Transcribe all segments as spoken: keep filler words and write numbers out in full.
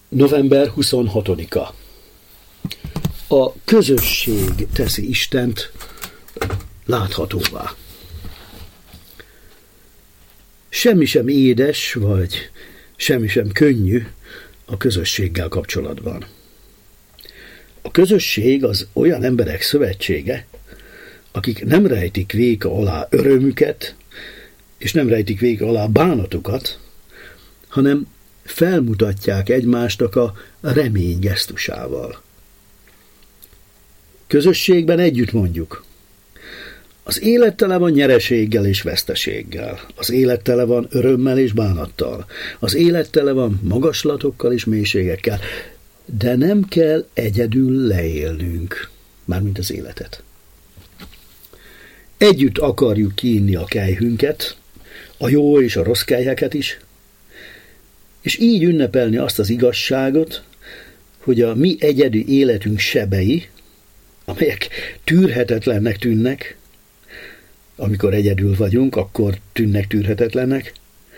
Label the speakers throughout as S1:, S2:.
S1: november huszonhatodika. A közösség teszi Istent láthatóvá. Semmi sem édes, vagy semmi sem könnyű a közösséggel kapcsolatban. A közösség az olyan emberek szövetsége, akik nem rejtik véka alá örömüket, és nem rejtik véka alá bánatukat, hanem felmutatják egymásnak a remény gesztusával. Közösségben együtt mondjuk: az élet tele van nyereséggel és veszteséggel, az élet tele van örömmel és bánattal, az élet tele van magaslatokkal és mélységekkel, de nem kell egyedül leélnünk, mármint az életet. Együtt akarjuk kiinni a kelyhünket, a jó és a rossz kelyheket is, és így ünnepelni azt az igazságot, hogy a mi egyedi életünk sebei, amelyek tűrhetetlennek tűnnek, amikor egyedül vagyunk, akkor tűnnek tűrhetetlennek,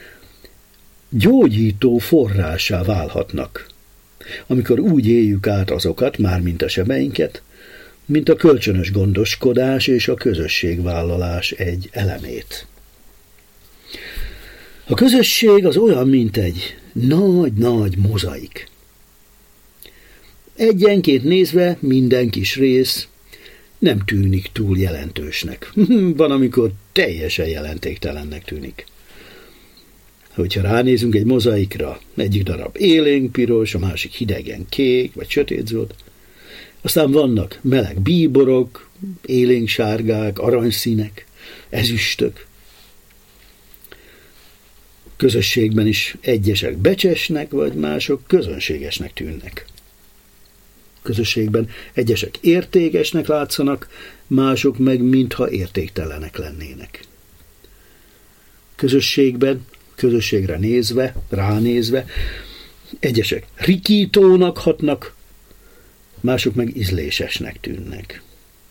S1: gyógyító forrássá válhatnak, amikor úgy éljük át azokat, mármint a sebeinket, mint a kölcsönös gondoskodás és a közösségvállalás egy elemét. A közösség az olyan, mint egy nagy-nagy mozaik. Egyenként nézve minden kis rész nem tűnik túl jelentősnek. Van, amikor teljesen jelentéktelennek tűnik. Hogyha ránézünk egy mozaikra, egyik darab élénk piros, a másik hidegen kék vagy sötétzöld, aztán vannak meleg bíborok, élénk sárgák, aranyszínek, ezüstök. Közösségben is egyesek becsesnek, vagy mások közönségesnek tűnnek. Közösségben egyesek értékesnek látszanak, mások meg mintha értéktelenek lennének. Közösségben, közösségre nézve, ránézve, egyesek rikítónak hatnak, mások meg ízlésesnek tűnnek.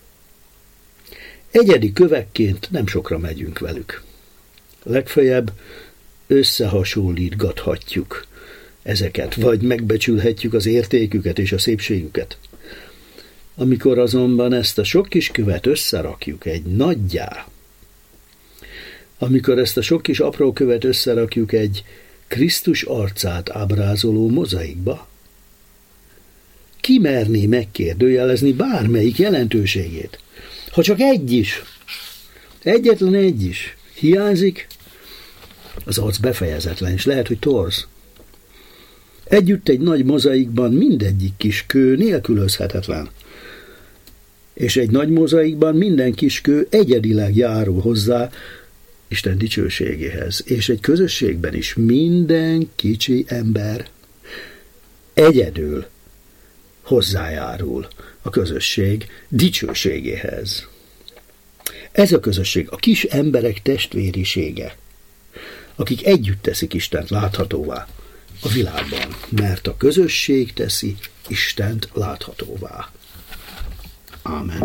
S1: Egyedi kövekként nem sokra megyünk velük. Legfeljebb összehasonlítgathatjuk ezeket, vagy megbecsülhetjük az értéküket és a szépségüket. Amikor azonban ezt a sok kis követ összerakjuk egy nagyjá, amikor ezt a sok kis apró követ összerakjuk egy Krisztus arcát ábrázoló mozaikba, ki merné megkérdőjelezni bármelyik jelentőségét? Ha csak egy is, egyetlen egy is hiányzik, az arc befejezetlen, és lehet, hogy torz. Együtt egy nagy mozaikban mindegyik kis kő nélkülözhetetlen, és egy nagy mozaikban minden kis kő egyedileg járul hozzá Isten dicsőségéhez, és egy közösségben is minden kicsi ember egyedül hozzájárul a közösség dicsőségéhez. Ez a közösség a kis emberek testvérisége, akik együtt teszik Istent láthatóvá a világban, mert a közösség teszi Istent láthatóvá. Ámen.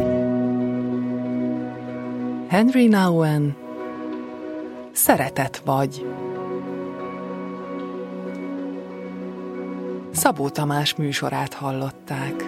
S2: Henry Nouwen, Szeretet vagy. Szabó Tamás műsorát hallották.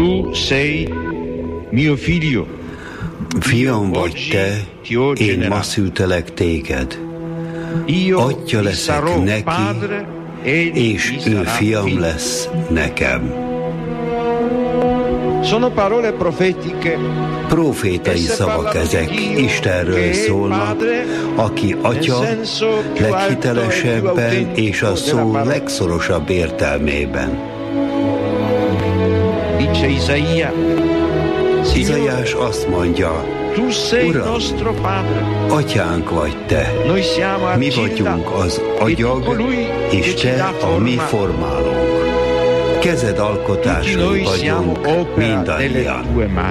S3: Tu sei mio figlio.
S4: Fiam vagy te, én ma szültelek téged. Atya leszek neki, és ő fiam lesz nekem. Profétai szavak ezek, Istenről szólnak, aki Atya leghitelesebben és a szó legszorosabb értelmében. Izaiás azt mondja, Uram, Atyánk vagy te, mi vagyunk az agyag, és te a mi formálónk. Kezed alkotásai vagyunk mindannyian.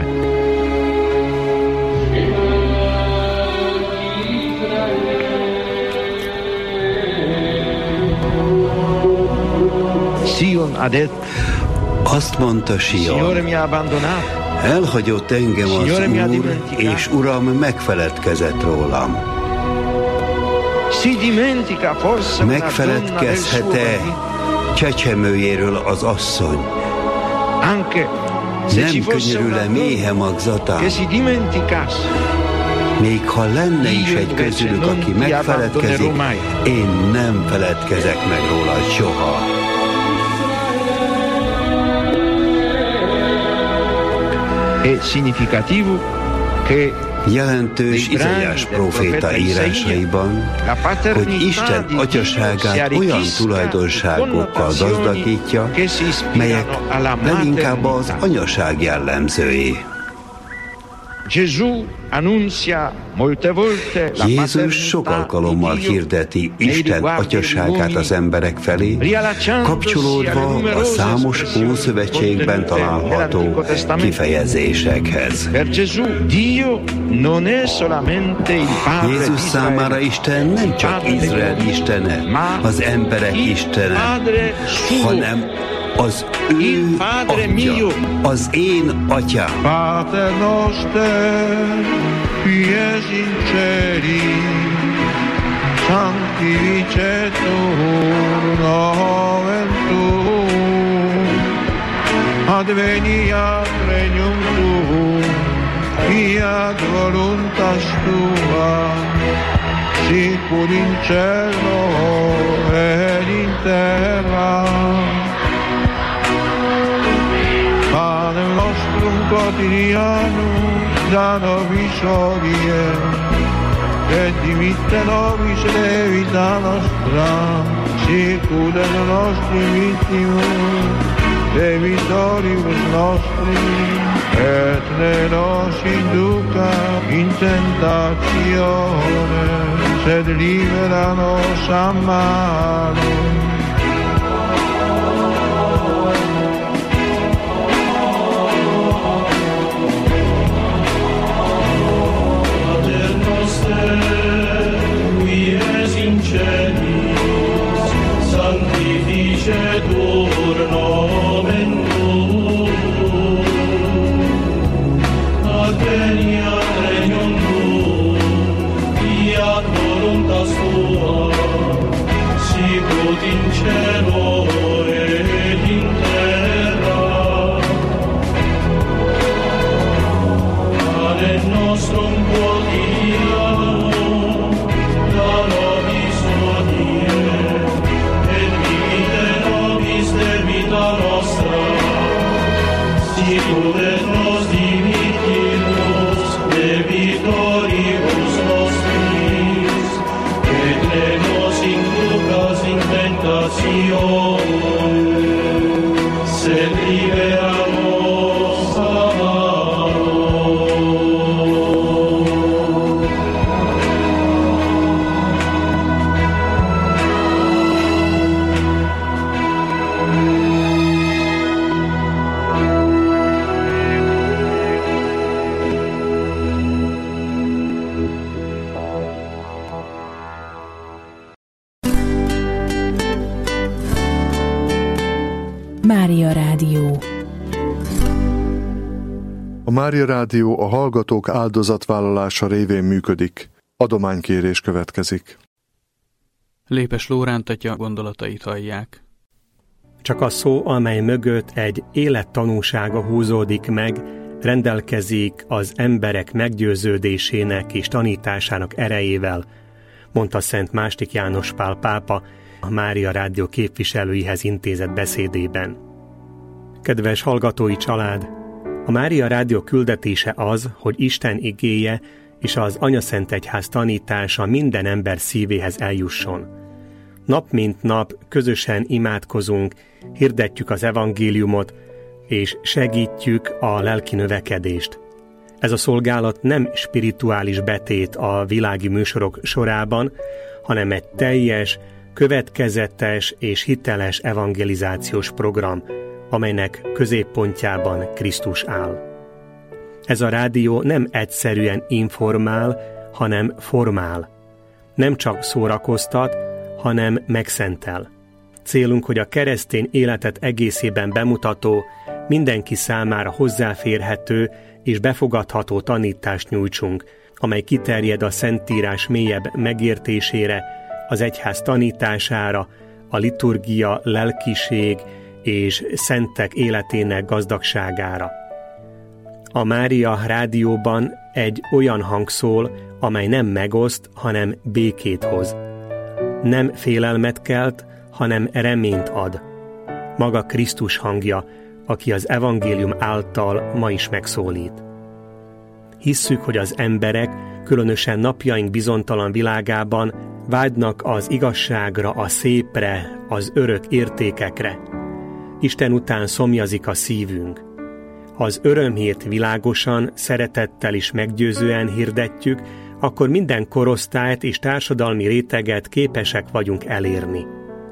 S4: Azt mondta Sion, elhagyott engem az Úr, és Uram megfeledkezett rólam. Megfeledkezhet-e csecsemőjéről az asszony? Nem könyörül-e méhe magzatán? Még ha lenne is egy közülük, aki megfeledkezik, én nem feledkezek meg róla soha. Jelentős Izaiás próféta írásaiban, hogy Isten atyaságát olyan tulajdonságokkal gazdagítja, melyek leginkább az anyaság jellemzői. Jézus sok alkalommal hirdeti Isten atyaságát az emberek felé, kapcsolódva a számos Ószövetségben található kifejezésekhez. Jézus számára Isten nem csak Izrael istene, az emberek istene, hanem az ő Atya, az én Atyám.
S3: Pater noster, qui es in celi, sanctificetur nomen tuum, adveniat regnum tuum, fiat voluntas tua, sicur in cielo et in terra. Panem nostrum quotidianum da nobis hodie, et dimitte nobis debita nostra, sicur et nostri vittimus debitoribus nostri, et ne nos induca in tentatione, sed libera nos a malo.
S5: Sanctificetur nomen tuum, adveniat regnum tuum, fiat voluntas tua, sicut in cielo et in terra. Panem nostrum quotidianum da nobis hodie, debita nostra, sicur et nos dimittimus debitoribus nostris, et ne nos inducas in tentatione, sed libera nos a malo.
S6: Mária Rádió.
S7: A Mária Rádió a hallgatók áldozatvállalása révén működik.
S6: Csak a szó, amely mögött egy élettanúsága húzódik meg, rendelkezik az emberek meggyőződésének és tanításának erejével, mondta Szent második János Pál pápa a Mária Rádió képviselőihez intézett beszédében. Kedves hallgatói család! A Mária Rádió küldetése az, hogy Isten igéje és az Anyaszentegyház tanítása minden ember szívéhez eljusson. Nap mint nap közösen imádkozunk, hirdetjük az evangéliumot, és segítjük a lelki növekedést. Ez a szolgálat nem spirituális betét a világi műsorok sorában, hanem egy teljes, következetes és hiteles evangelizációs program, amelynek középpontjában Krisztus áll. Ez a rádió nem egyszerűen informál, hanem formál. Nem csak szórakoztat, hanem megszentel. Célunk, hogy a keresztény életet egészében bemutató, mindenki számára hozzáférhető és befogadható tanítást nyújtsunk, amely kiterjed a Szentírás mélyebb megértésére, az egyház tanítására, a liturgia, lelkiség és szentek életének gazdagságára. A Mária Rádióban egy olyan hang szól, amely nem megoszt, hanem békét hoz. Nem félelmet kelt, hanem reményt ad. Maga Krisztus hangja, aki az evangélium által ma is megszólít. Hisszük, hogy az emberek, különösen napjaink bizonytalan világában vágynak az igazságra, a szépre, az örök értékekre. Isten után szomjazik a szívünk. Ha az örömhírt világosan, szeretettel és meggyőzően hirdetjük, akkor minden korosztályt és társadalmi réteget képesek vagyunk elérni.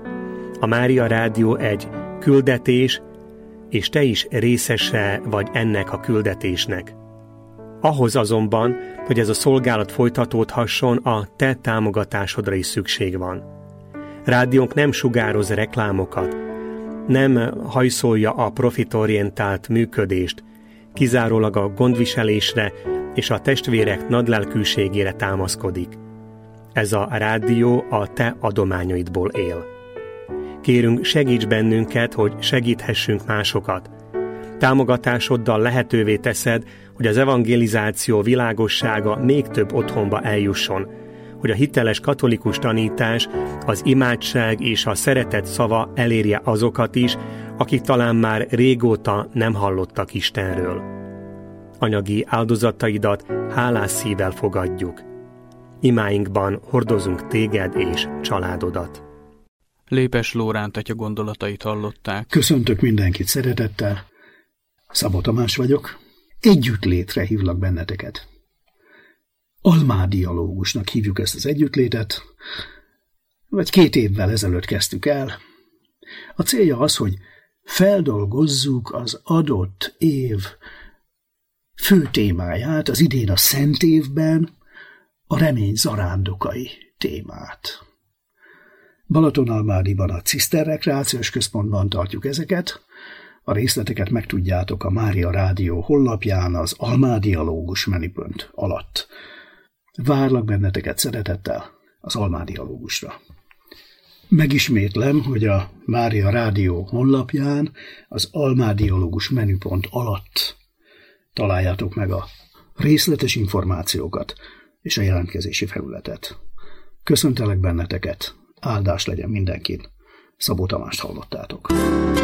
S6: A Mária Rádió egy küldetés, és te is részese vagy ennek a küldetésnek. Ahhoz azonban, hogy ez a szolgálat folytatódhasson, a te támogatásodra is szükség van. Rádiónk nem sugároz reklámokat, nem hajszolja a profitorientált működést, kizárólag a gondviselésre és a testvérek nagylelkűségére támaszkodik. Ez a rádió a te adományaidból él. Kérünk, segíts bennünket, hogy segíthessünk másokat. Támogatásoddal lehetővé teszed, hogy az evangelizáció világossága még több otthonba eljusson, hogy a hiteles katolikus tanítás, az imádság és a szeretet szava elérje azokat is, akik talán már régóta nem hallottak Istenről. Anyagi áldozataidat hálás szívvel fogadjuk. Imáinkban hordozunk téged és családodat.
S8: Lépes Lóránt atya gondolatait hallották.
S1: Köszöntök mindenkit szeretettel. Szabó Tamás vagyok. Együttlétre hívlak benneteket. Almádialógusnak hívjuk ezt az együttlétet, vagy két évvel ezelőtt kezdtük el. A célja az, hogy feldolgozzuk az adott év fő témáját, az idén a Szent évben a remény zarándokai témát. Balatonalmádiban a Ciszter Rekreációs Központban tartjuk ezeket. A részleteket megtudjátok a Mária Rádió honlapján az Almádialógus menüpont alatt. Várlak benneteket szeretettel az Almádialógusra. Megismétlem, hogy a Mária Rádió honlapján az Almádialógus menüpont alatt találjátok meg a részletes információkat és a jelentkezési felületet. Köszöntelek benneteket, áldás legyen mindenkin. Szabó Tamást hallottátok.